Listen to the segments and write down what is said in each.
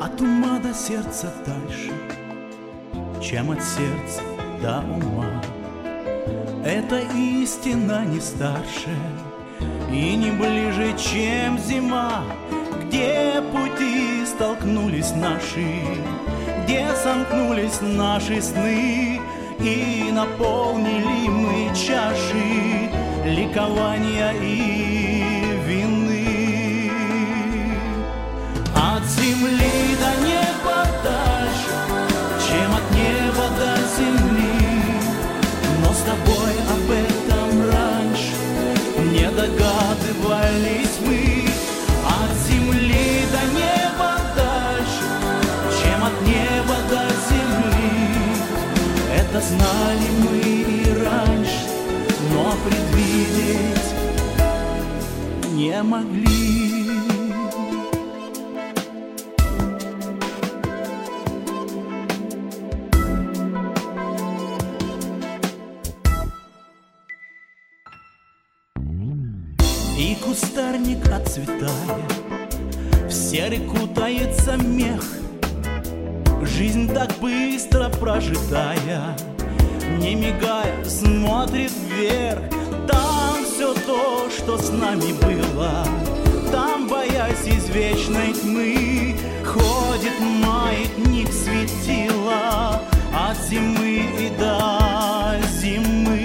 От ума до сердца дальше, чем от сердца до ума. Эта истина не старше и не ближе, чем зима. Где пути столкнулись наши, где сомкнулись наши сны, и наполнили мы чаши ликования и вины. От земли до неба дальше, чем от неба до земли. Но с тобой об этом раньше не догадывались мы. От земли до неба дальше, чем от неба до земли. Это знали мы и раньше, но предвидеть не могли. И кустарник отцветая, в серый кутается мех. Жизнь так быстро прожитая, не мигая, смотрит вверх. Там все то, что с нами было, там, боясь извечной тьмы, ходит маятник светила от зимы и до зимы.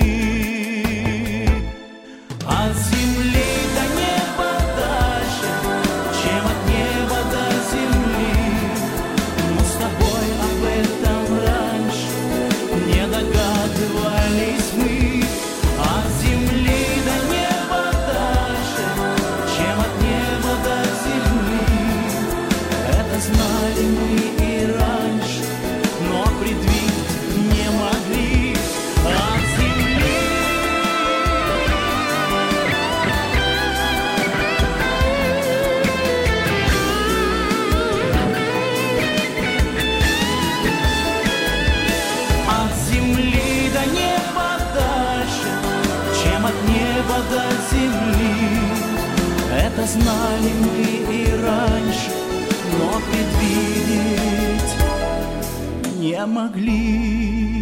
От земли до неба дальше, чем от неба до земли. Но с тобой об этом раньше не догадывались мы. От земли до неба дальше, чем от неба до земли. Это знали мы и раньше, но предвидеть не могли. От земли. До земли. Это знали мы и раньше, но предвидеть не могли.